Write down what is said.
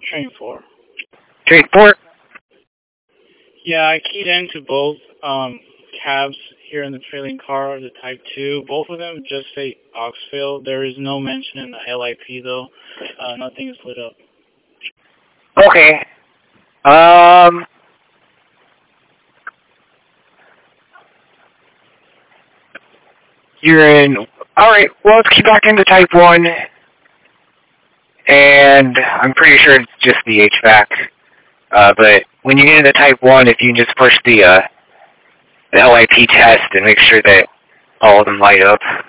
Train 4. Train 4? Yeah, I keyed into both cabs here in the trailing car, the Type 2. Both of them just say Oxfield. There is no mention in the LIP, though. Nothing is lit up. Okay. You're in... Alright, well, let's keep back into Type 1. And I'm pretty sure it's just the HVAC. But when you get into Type 1, if you can just push the LIP test and make sure that all of them light up.